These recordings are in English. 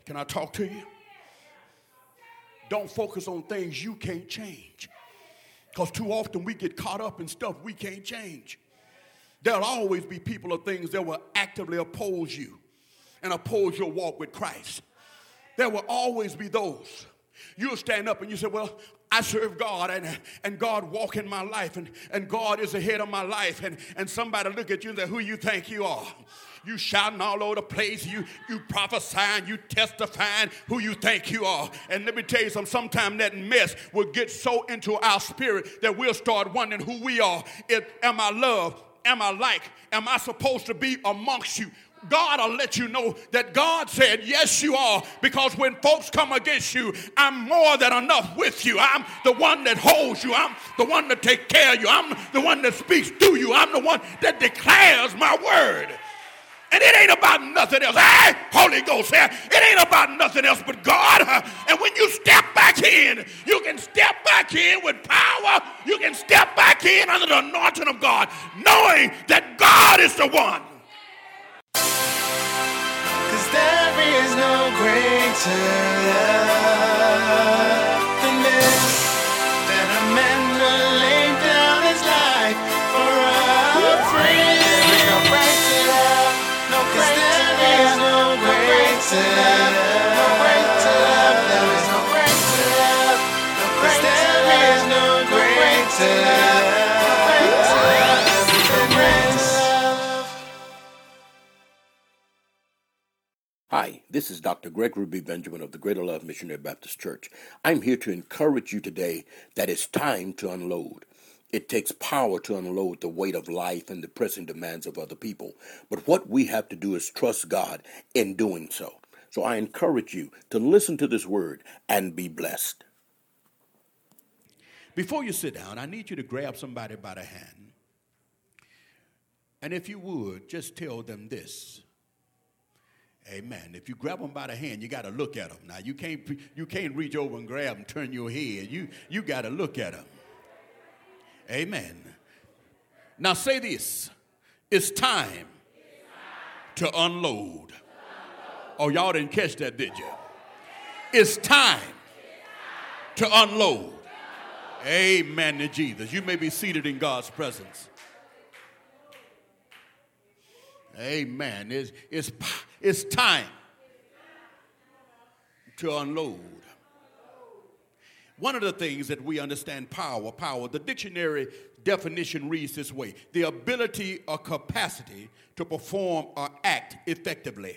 Can I talk to you? Don't focus on things you can't change. Because too often we get caught up in stuff we can't change. There'll always be people or things that will actively oppose you and oppose your walk with Christ. There will always be those. You'll stand up and you say, well, I serve God and God walk in my life and God is ahead of my life. And somebody look at you and say, who you think you are? You shouting all over the place. You prophesying, you testifying who you think you are. And let me tell you something, sometimes that mess will get so into our spirit that we'll start wondering who we are. Am I loved? Am I liked? Am I supposed to be amongst you? God will let you know that God said, yes, you are, because when folks come against you, I'm more than enough with you. I'm the one that holds you. I'm the one that takes care of you. I'm the one that speaks through you. I'm the one that declares my word. And it ain't about nothing else. Hey, Holy Ghost, it ain't about nothing else but God. And when you step back in, you can step back in with power. You can step back in under the anointing of God, knowing that God is the one. 'Cause there is no greater love than this, that a man will lay down his life for a friend. There is no greater love, no greater love, no greater love, no greater love. There is no greater love, no greater love. There is no greater love, no greater love than this. Hi, this is Dr. Gregory B. Benjamin of the Greater Love Missionary Baptist Church. I'm here to encourage you today that it's time to unload. It takes power to unload the weight of life and the pressing demands of other people. But what we have to do is trust God in doing so. So I encourage you to listen to this word and be blessed. Before you sit down, I need you to grab somebody by the hand. And if you would, just tell them this. Amen. If you grab them by the hand, you got to look at them. Now, you can't reach over and grab them, turn your head. You got to look at them. Amen. Now, say this. It's time to unload. Oh, y'all didn't catch that, did you? It's time to unload. Amen to Jesus. You may be seated in God's presence. Amen. It's time to unload. One of the things that we understand power, the dictionary definition reads this way: the ability or capacity to perform or act effectively.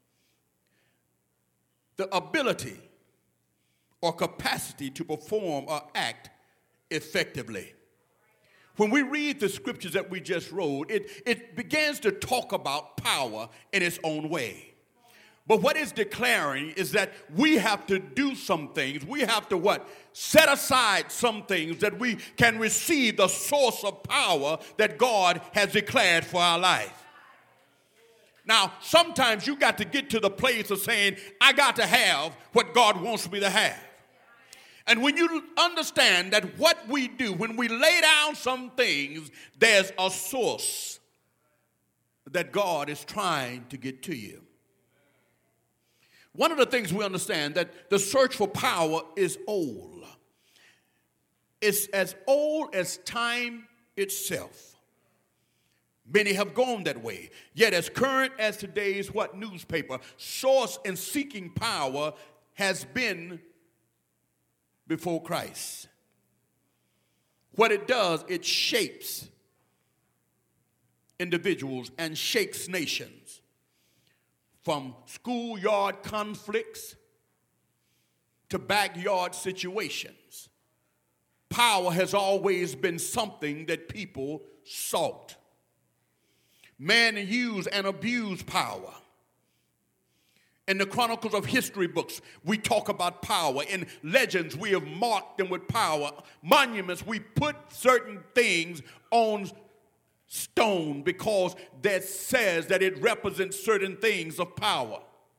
The ability or capacity to perform or act effectively. When we read the scriptures that we just wrote, it begins to talk about power in its own way. But what it's declaring is that we have to do some things. We have to what? Set aside some things that we can receive the source of power that God has declared for our life. Now, sometimes you got to get to the place of saying, I got to have what God wants me to have. And when you understand that what we do, when we lay down some things, there's a source that God is trying to get to you. One of the things we understand that the search for power is old. It's as old as time itself. Many have gone that way. Yet as current as today's newspaper, source in seeking power has been before Christ. What it does, it shapes individuals and shakes nations. From schoolyard conflicts to backyard situations, power has always been something that people sought. Men use and abuse power. In the chronicles of history books, we talk about power. In legends, we have marked them with power. Monuments, we put certain things on stone because that says that it represents certain things of power.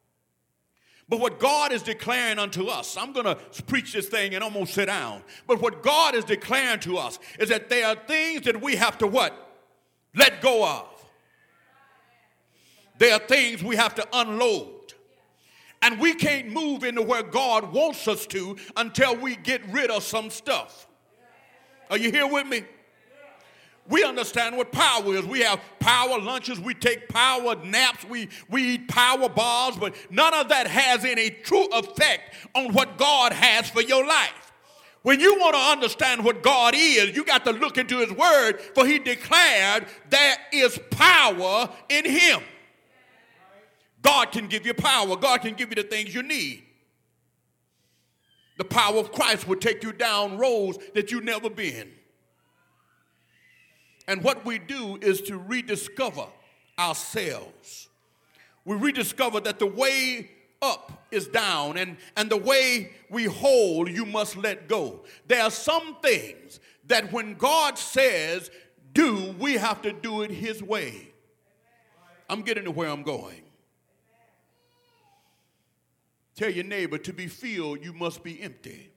But what God is declaring unto us, I'm going to preach this thing and I'm going to sit down. But what God is declaring to us is that there are things that we have to what? Let go of. There are things we have to unload. And we can't move into where God wants us to until we get rid of some stuff. Are you here with me? We understand what power is. We have power lunches. We take power naps. We eat power bars. But none of that has any true effect on what God has for your life. When you want to understand what God is, you got to look into his word, for he declared there is power in him. God can give you power. God can give you the things you need. The power of Christ will take you down roads that you've never been. And what we do is to rediscover ourselves. We rediscover that the way up is down, and the way we hold, you must let go. There are some things that when God says do, we have to do it his way. I'm getting to where I'm going. Tell your neighbor, to be filled, you must be empty.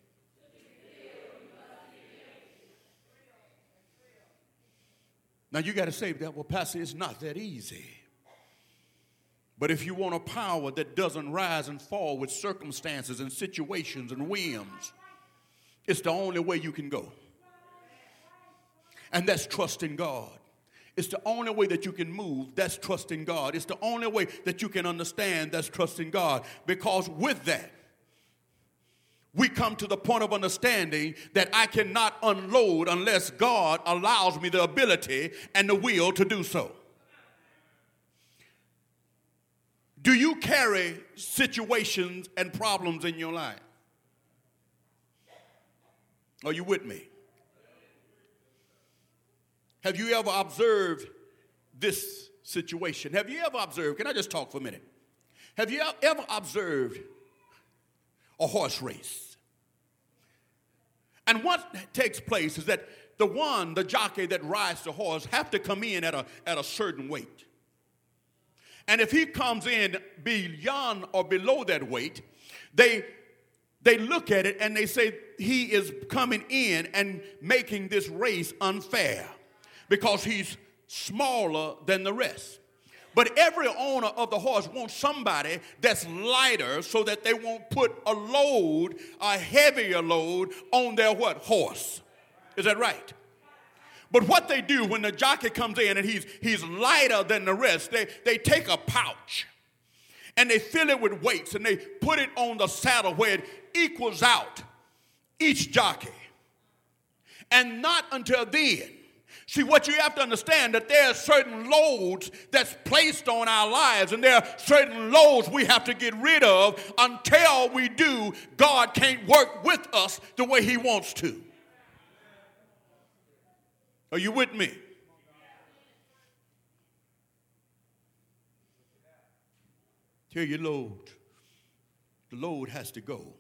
Now you got to say that, well, Pastor, it's not that easy. But if you want a power that doesn't rise and fall with circumstances and situations and whims, it's the only way you can go. And that's trusting God. It's the only way that you can move. That's trusting God. It's the only way that you can understand. That's trusting God. Because with that, we come to the point of understanding that I cannot unload unless God allows me the ability and the will to do so. Do you carry situations and problems in your life? Are you with me? Have you ever observed this situation? Have you ever observed, can I just talk for a minute? Have you ever observed a horse race? And what takes place is that the jockey that rides the horse have to come in at a certain weight. And if he comes in beyond or below that weight, they look at it and they say he is coming in and making this race unfair because he's smaller than the rest. But every owner of the horse wants somebody that's lighter so that they won't put a heavier load on their what? Horse. Is that right? But what they do when the jockey comes in and he's lighter than the rest, they take a pouch and they fill it with weights and they put it on the saddle where it equals out each jockey. And not until then. See, what you have to understand that there are certain loads that's placed on our lives, and there are certain loads we have to get rid of. Until we do, God can't work with us the way he wants to. Are you with me? Tell your load. The load has to go.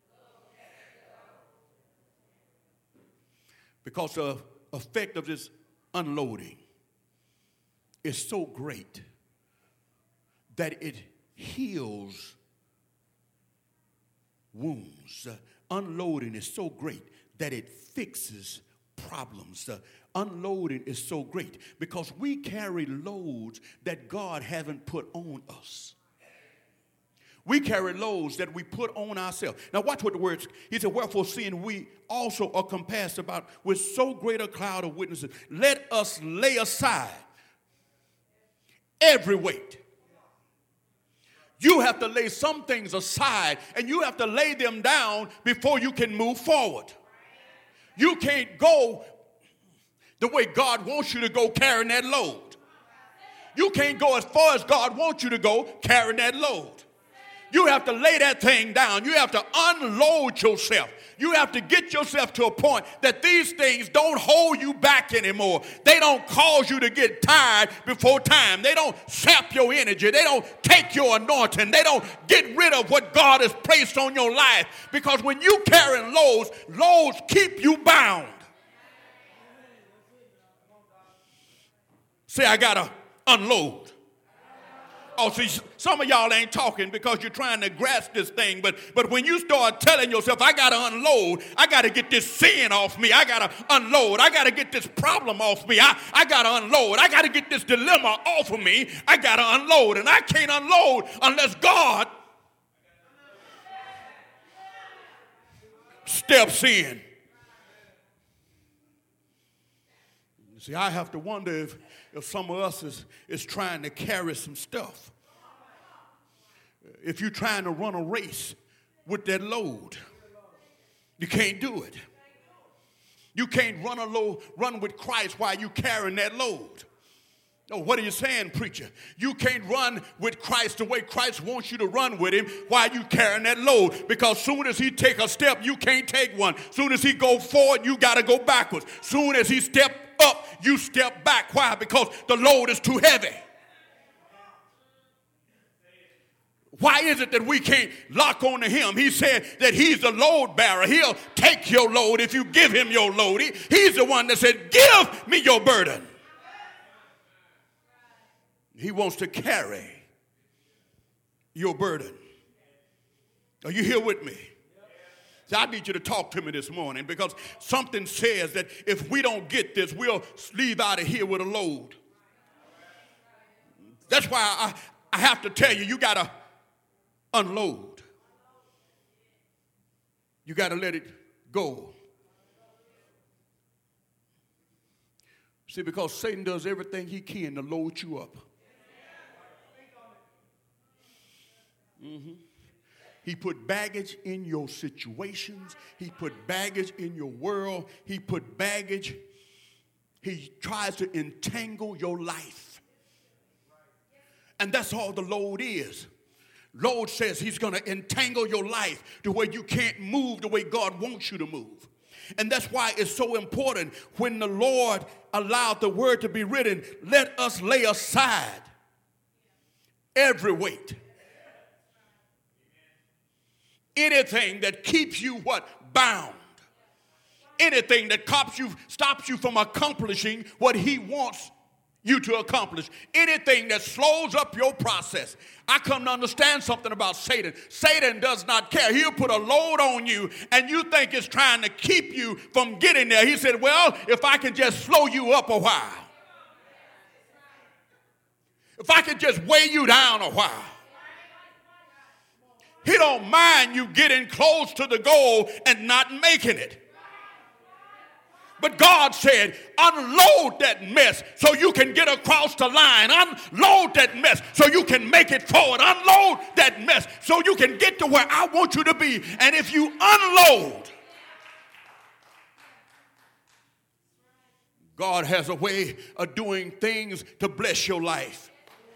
Because the effect of this unloading is so great that it heals wounds. Unloading is so great that it fixes problems. Unloading is so great because we carry loads that God hasn't put on us. We carry loads that we put on ourselves. Now watch what the words, he said, wherefore seeing we also are compassed about with so great a cloud of witnesses, let us lay aside every weight. You have to lay some things aside and you have to lay them down before you can move forward. You can't go the way God wants you to go carrying that load. You can't go as far as God wants you to go carrying that load. You have to lay that thing down. You have to unload yourself. You have to get yourself to a point that these things don't hold you back anymore. They don't cause you to get tired before time. They don't sap your energy. They don't take your anointing. They don't get rid of what God has placed on your life. Because when you carry loads, loads keep you bound. Say, I got to unload. Oh, see, some of y'all ain't talking because you're trying to grasp this thing. But when you start telling yourself, I got to unload, I got to get this sin off me, I got to unload, I got to get this problem off me, I got to unload, I got to get this dilemma off of me, I got to unload. And I can't unload unless God steps in. See, I have to wonder if some of us is trying to carry some stuff. If you're trying to run a race with that load, you can't do it. You can't run with Christ while you carrying that load. Oh, what are you saying, preacher? You can't run with Christ the way Christ wants you to run with him while you carrying that load. Because soon as he take a step, you can't take one. Soon as he go forward, you got to go backwards. Soon as he step up, you step back. Why? Because the load is too heavy. Why is it that we can't lock on to him? He said that he's the load bearer. He'll take your load if you give him your load. He's the one that said, give me your burden. He wants to carry your burden. Are you here with me? So I need you to talk to me this morning, because something says that if we don't get this, we'll leave out of here with a load. That's why I have to tell you, you got to unload. You got to let it go. See, because Satan does everything he can to load you up. Mm-hmm. He put baggage in your situations. He put baggage in your world. He put baggage. He tries to entangle your life. And that's all the load is. Load says he's going to entangle your life to where you can't move the way God wants you to move. And that's why it's so important when the Lord allowed the word to be written, let us lay aside every weight. Anything that keeps you what? Bound. Anything that stops you from accomplishing what he wants you to accomplish. Anything that slows up your process. I come to understand something about Satan. Satan does not care. He'll put a load on you and you think it's trying to keep you from getting there. He said, well, if I can just slow you up a while. If I can just weigh you down a while. He don't mind you getting close to the goal and not making it. But God said, unload that mess so you can get across the line. Unload that mess so you can make it forward. Unload that mess so you can get to where I want you to be. And if you unload, God has a way of doing things to bless your life.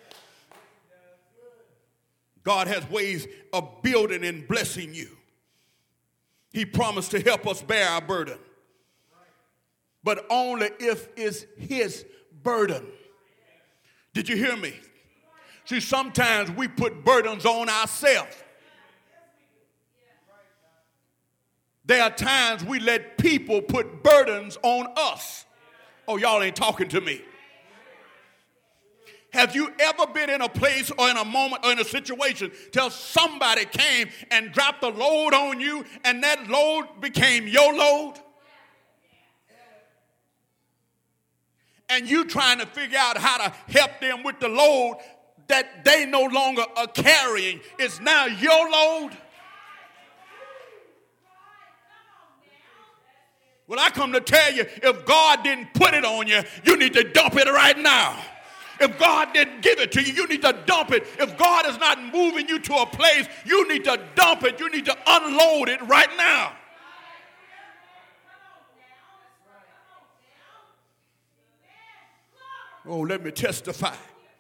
God has ways of building and blessing you. He promised to help us bear our burden. But only if it's his burden. Did you hear me? See, sometimes we put burdens on ourselves. There are times we let people put burdens on us. Oh, y'all ain't talking to me. Have you ever been in a place or in a moment or in a situation till somebody came and dropped a load on you and that load became your load? And you trying to figure out how to help them with the load that they no longer are carrying. It's now your load. Well, I come to tell you, if God didn't put it on you, you need to dump it right now. If God didn't give it to you, you need to dump it. If God is not moving you to a place, you need to dump it. You need to unload it right now. Oh, let me testify.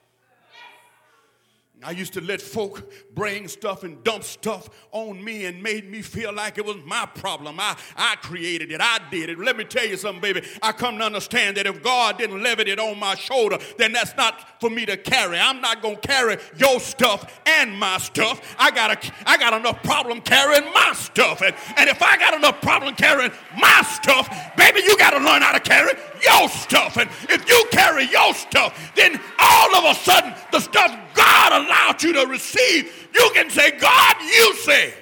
I used to let folk bring stuff and dump stuff on me and made me feel like it was my problem. I created it. I did it. Let me tell you something, baby. I come to understand that if God didn't levy it on my shoulder, then that's not for me to carry. I'm not going to carry your stuff and my stuff. I got enough problem carrying my stuff. And if I got enough problem carrying my stuff, baby, you got to learn how to carry your stuff. And if you carry your stuff, then all of a sudden the stuff God allowed you to receive, you can say, God, you said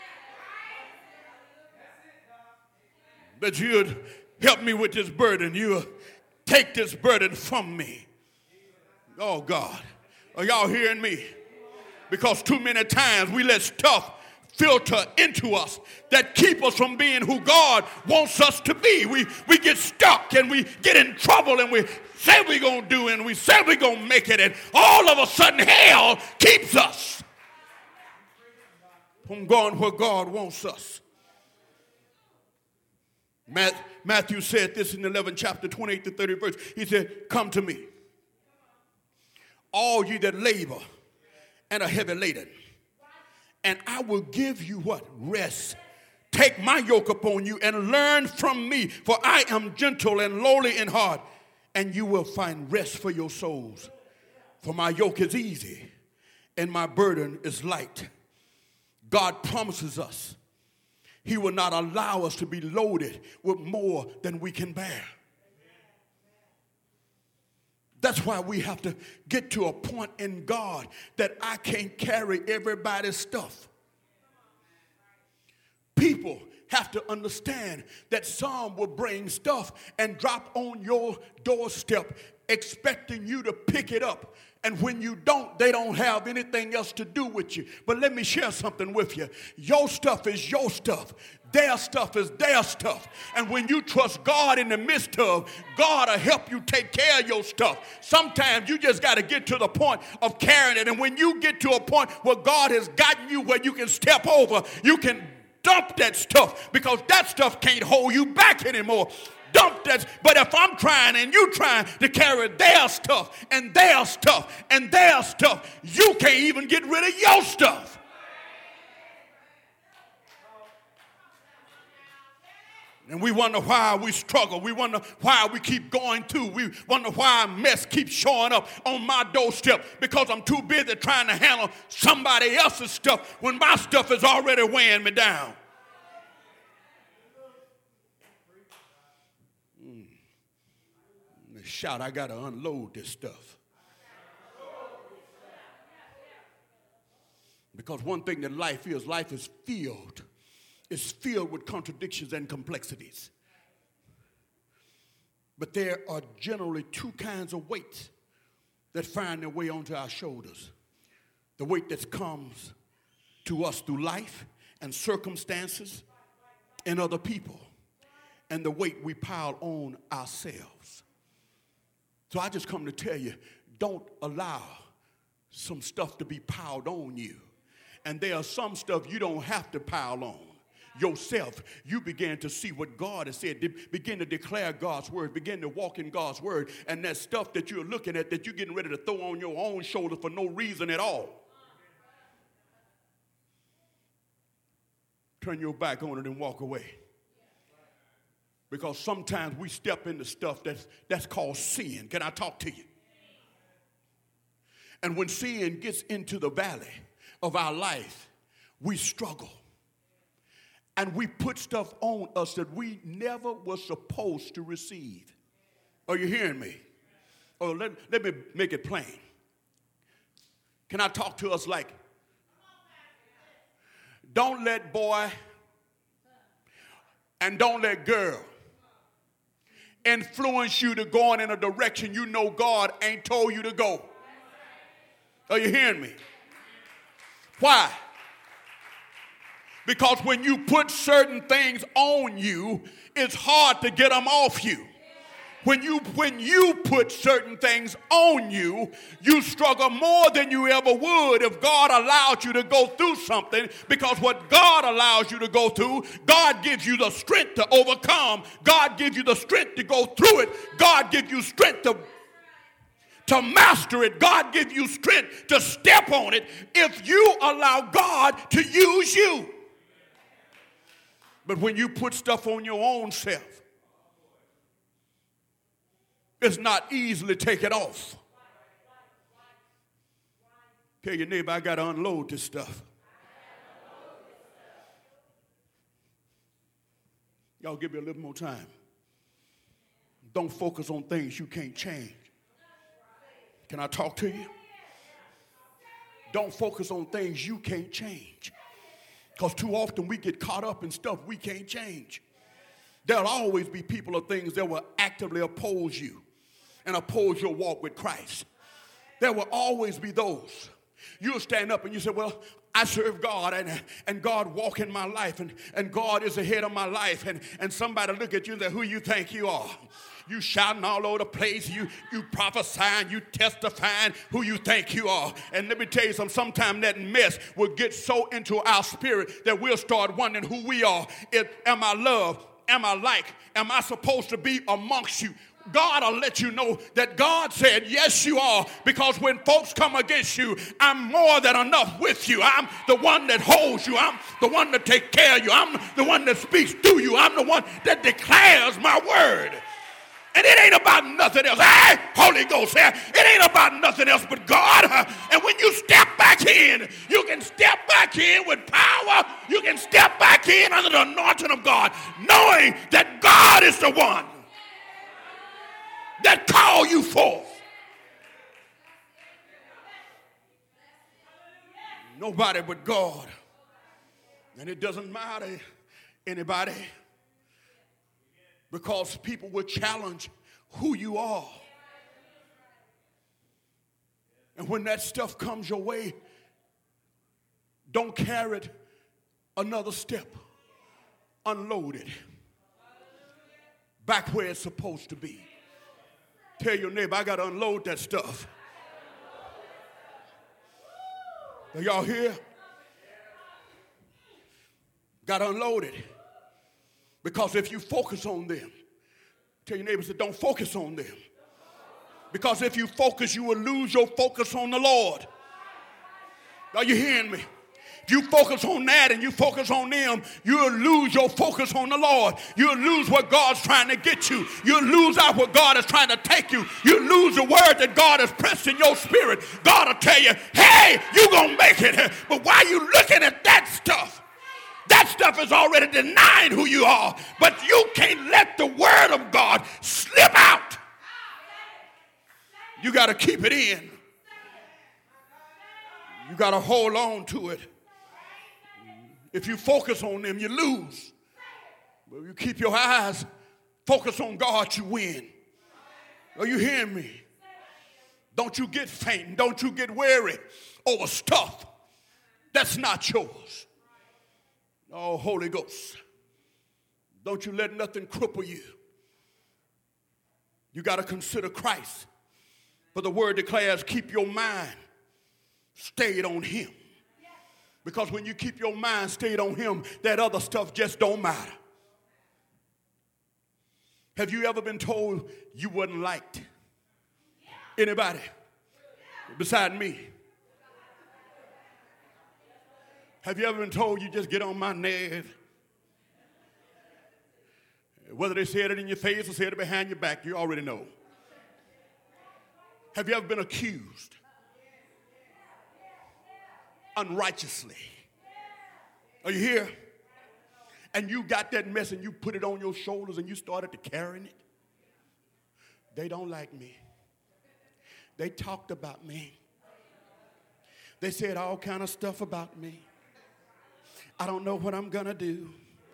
that you'd help me with this burden. You'll take this burden from me. Oh, God. Are y'all hearing me? Because too many times we let stuff filter into us that keep us from being who God wants us to be. We get stuck and we get in trouble and we say we're going to do and we say we're going to make it, and all of a sudden hell keeps us from going where God wants us. Matthew said this in the 11th chapter, 28 to 30 verse. He said, come to me, all ye that labor and are heavy laden, and I will give you what? Rest. Take my yoke upon you and learn from me, for I am gentle and lowly in heart, and you will find rest for your souls. For my yoke is easy and my burden is light. God promises us he will not allow us to be loaded with more than we can bear. That's why we have to get to a point in God that I can't carry everybody's stuff. People have to understand that some will bring stuff and drop on your doorstep expecting you to pick it up. And when you don't, they don't have anything else to do with you. But let me share something with you. Your stuff is your stuff. Their stuff is their stuff. And when you trust God in the midst of, God will help you take care of your stuff. Sometimes you just got to get to the point of carrying it. And when you get to a point where God has gotten you where you can step over, you can dump that stuff, because that stuff can't hold you back anymore. Dump that. But if I'm trying and you trying to carry their stuff and their stuff and their stuff, you can't even get rid of your stuff. And we wonder why we struggle. We wonder why we keep going through. We wonder why mess keeps showing up on my doorstep, because I'm too busy trying to handle somebody else's stuff when my stuff is already weighing me down. Shout, I got to unload this stuff. Because one thing that life is filled. It's filled with contradictions and complexities. But there are generally two kinds of weights that find their way onto our shoulders. The weight that comes to us through life and circumstances and other people. And the weight we pile on ourselves. So I just come to tell you, don't allow some stuff to be piled on you. And there are some stuff you don't have to pile on yourself. You begin to see what God has said. Begin to declare God's word. Begin to walk in God's word. And that stuff that you're looking at, that you're getting ready to throw on your own shoulder for no reason at all, turn your back on it and walk away. Because sometimes we step into stuff that's called sin. Can I talk to you? And when sin gets into the valley of our life, we struggle. And we put stuff on us that we never were supposed to receive. Are you hearing me? Oh, let me make it plain. Can I talk to us like, don't let boy and don't let girl influence you to going in a direction you know God ain't told you to go. Are you hearing me? Why? Because when you put certain things on you, it's hard to get them off you. When you put certain things on you, you struggle more than you ever would if God allowed you to go through something, because what God allows you to go through, God gives you the strength to overcome. God gives you the strength to go through it. God gives you strength to master it. God gives you strength to step on it if you allow God to use you. But when you put stuff on your own self, it's not easily taken off. Tell your neighbor, I got to unload this stuff. Y'all give me a little more time. Don't focus on things you can't change. Can I talk to you? Don't focus on things you can't change. Because too often we get caught up in stuff we can't change. There'll always be people or things that will actively oppose you and oppose your walk with Christ. There will always be those. You'll stand up and you say, well, I serve God and God walk in my life and God is the head of my life and somebody look at you and say, who you think you are? You shouting all over the place. You prophesying. You testifying who you think you are. And let me tell you something. Sometimes that mess will get so into our spirit that we'll start wondering who we are. Am I loved? Am I liked? Am I supposed to be amongst you? God will let you know that God said, yes, you are, because when folks come against you, I'm more than enough with you. I'm the one that holds you. I'm the one that takes care of you. I'm the one that speaks through you. I'm the one that declares my word. And it ain't about nothing else. Hey, Holy Ghost, it ain't about nothing else but God. And when you step back in, you can step back in with power. You can step back in under the anointing of God, knowing that God is the one that call you forth. Nobody but God. And it doesn't matter anybody, because people will challenge who you are. And when that stuff comes your way, don't carry it another step. Unload it back where it's supposed to be. Tell your neighbor, I got to unload that stuff. Are y'all here? Got to unload it. Because if you focus on them, tell your neighbor, say, don't focus on them. Because if you focus, you will lose your focus on the Lord. Are you hearing me? If you focus on that and you focus on them, you'll lose your focus on the Lord. You'll lose what God's trying to get you. You'll lose out what God is trying to take you. You'll lose the word that God has pressed in your spirit. God will tell you, hey, you're going to make it. But while you're looking at that stuff is already denying who you are. But you can't let the word of God slip out. You got to keep it in. You got to hold on to it. If you focus on them, you lose. But if you keep your eyes focused on God, you win. Are you hearing me? Don't you get faint. Don't you get weary over stuff that's not yours. Oh, Holy Ghost. Don't you let nothing cripple you. You got to consider Christ. For the word declares, keep your mind stayed on him. Because when you keep your mind stayed on him, that other stuff just don't matter. Have you ever been told you wasn't liked? Anybody beside me? Have you ever been told you just get on my nerves? Whether they said it in your face or said it behind your back, you already know. Have you ever been accused unrighteously? Are you here? And you got that mess and you put it on your shoulders and you started to carrying it. They don't like me. They talked about me. They said all kind of stuff about me. I don't know what I'm going to do.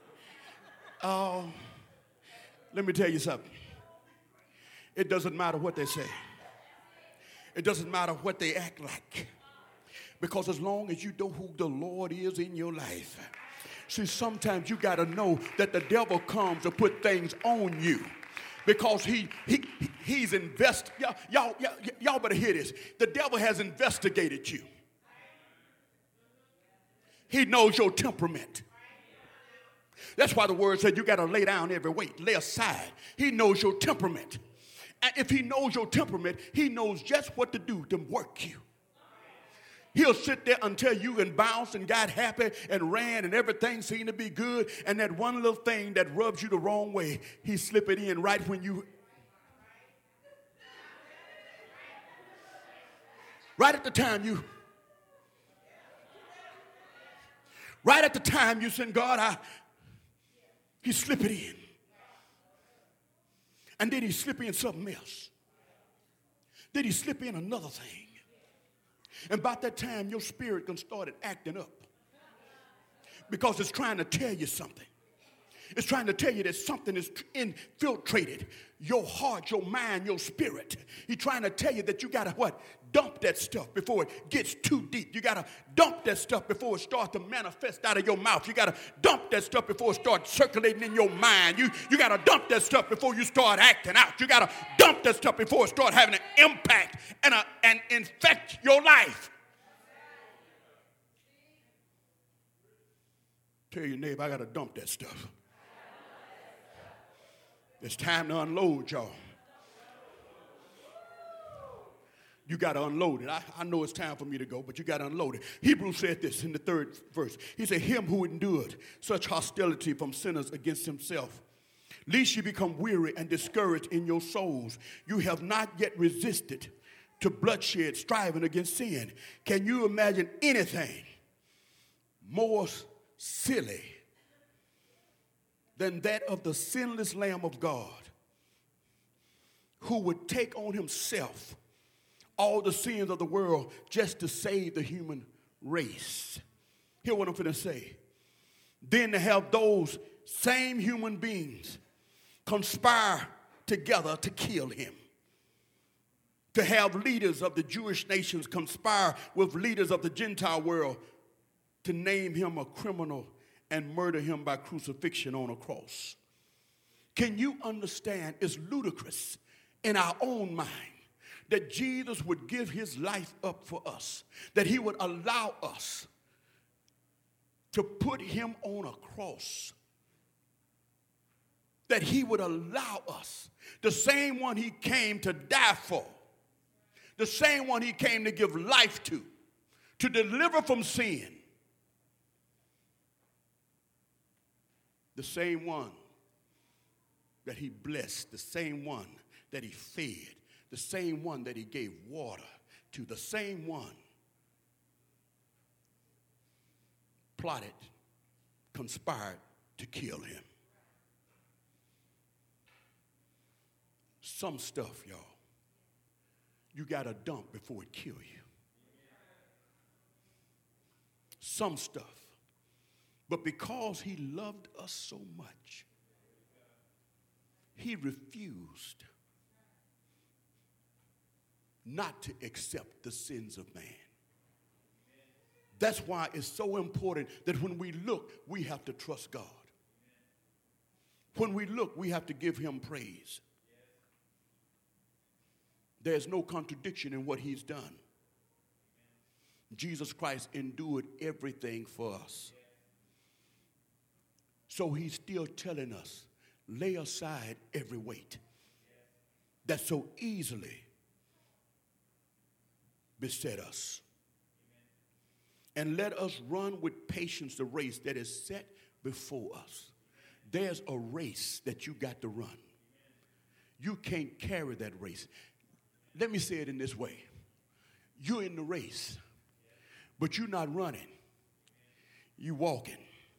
Let me tell you something. It doesn't matter what they say. It doesn't matter what they act like. Because as long as you know who the Lord is in your life. See, sometimes you got to know that the devil comes to put things on you. Because he's invested. Y'all better hear this. The devil has investigated you. He knows your temperament. That's why the word said you got to lay down every weight, lay aside. He knows your temperament. And if he knows your temperament, he knows just what to do to work you. He'll sit there until you and bounced and got happy and ran and everything seemed to be good. And that one little thing that rubs you the wrong way, he slip it in right when you... Right at the time you send God, he slip it in. And then he slip in something else. Then he slip in another thing. And about that time, your spirit can start acting up. Because it's trying to tell you something. It's trying to tell you that something is infiltrated your heart, your mind, your spirit. He's trying to tell you that you got to what? Dump that stuff before it gets too deep. You got to dump that stuff before it starts to manifest out of your mouth. You got to dump that stuff before it starts circulating in your mind. You got to dump that stuff before you start acting out. You got to dump that stuff before it starts having an impact and infect your life. Tell your neighbor, I got to dump that stuff. It's time to unload, y'all. You got to unload it. I know it's time for me to go, but you got to unload it. Hebrews said this in the 3rd verse. He said, him who endured such hostility from sinners against himself, lest you become weary and discouraged in your souls. You have not yet resisted to bloodshed, striving against sin. Can you imagine anything more silly than that of the sinless Lamb of God, who would take on himself all the sins of the world just to save the human race? Hear what I'm going to say. Then to have those same human beings conspire together to kill him. To have leaders of the Jewish nations conspire with leaders of the Gentile world to name him a criminal and murder him by crucifixion on a cross. Can you understand? It's ludicrous in our own mind that Jesus would give his life up for us, that he would allow us to put him on a cross, that he would allow us, the same one he came to die for, the same one he came to give life to deliver from sin, the same one that he blessed, the same one that he fed, the same one that he gave water to, the same one plotted, conspired to kill him. Some stuff, y'all, you got to dump before it kills you. Some stuff. But because he loved us so much, he refused not to accept the sins of man. That's why it's so important that when we look, we have to trust God. When we look, we have to give him praise. There's no contradiction in what he's done. Jesus Christ endured everything for us. So he's still telling us, lay aside every weight that so easily beset us. And let us run with patience the race that is set before us. There's a race that you got to run. You can't carry that race. Let me say it in this way. You're in the race, but you're not running. You're walking.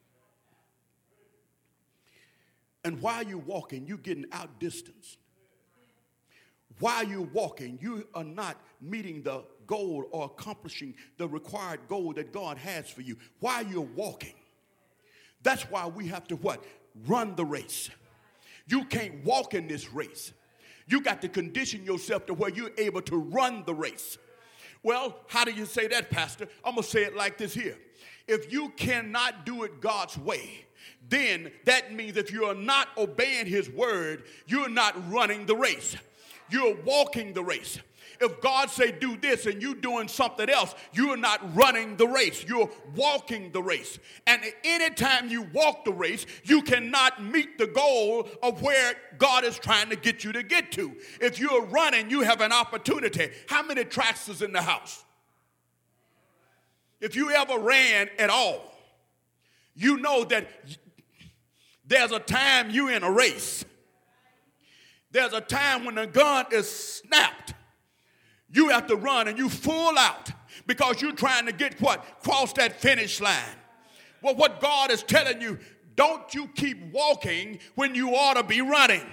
And while you're walking, you're getting outdistanced. While you're walking, you are not meeting the goal or accomplishing the required goal that God has for you. While you're walking. That's why we have to what? Run the race. You can't walk in this race. You got to condition yourself to where you're able to run the race. Well, how do you say that, Pastor? I'm going to say it like this here. If you cannot do it God's way, then that means if you are not obeying his word, you're not running the race. You're walking the race. If God say do this and you doing something else, you're not running the race. You're walking the race. And anytime you walk the race, you cannot meet the goal of where God is trying to get you to get to. If you're running, you have an opportunity. How many tracks is in the house? If you ever ran at all, you know that there's a time you're in a race. There's a time when the gun is snapped. You have to run and you full out because you're trying to get what? Cross that finish line. Well, what God is telling you, don't you keep walking when you ought to be running.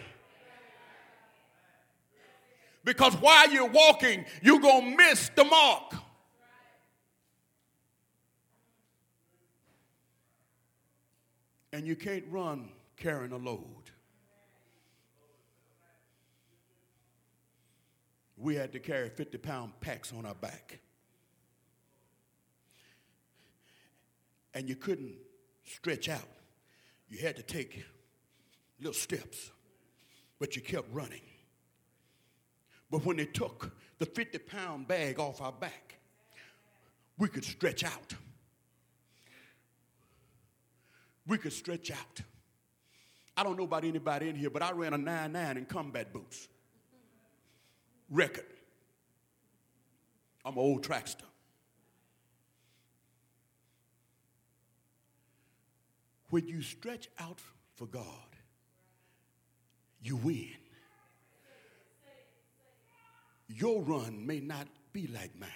Because while you're walking, you're going to miss the mark. And you can't run carrying a load. We had to carry 50-pound packs on our back. And you couldn't stretch out. You had to take little steps, but you kept running. But when they took the 50-pound bag off our back, we could stretch out. We could stretch out. I don't know about anybody in here, but I ran a 9.9 in combat boots. Record. I'm an old trackster. When you stretch out for God, you win. Your run may not be like mine.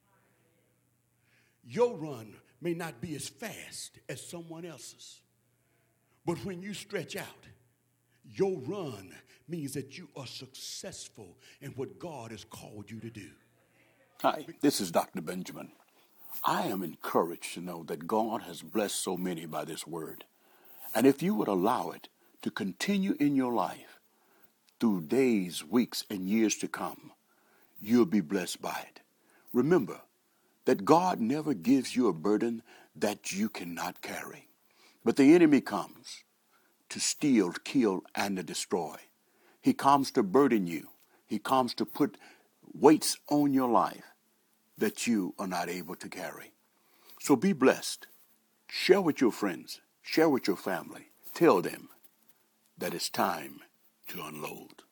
Your run may not be as fast as someone else's. But when you stretch out, your run means that you are successful in what God has called you to do. Hi, this is Dr. Benjamin. I am encouraged to know that God has blessed so many by this word. And if you would allow it to continue in your life through days, weeks, and years to come, you'll be blessed by it. Remember that God never gives you a burden that you cannot carry. But the enemy comes to steal, kill, and to destroy. He comes to burden you. He comes to put weights on your life that you are not able to carry. So be blessed. Share with your friends. Share with your family. Tell them that it's time to unload.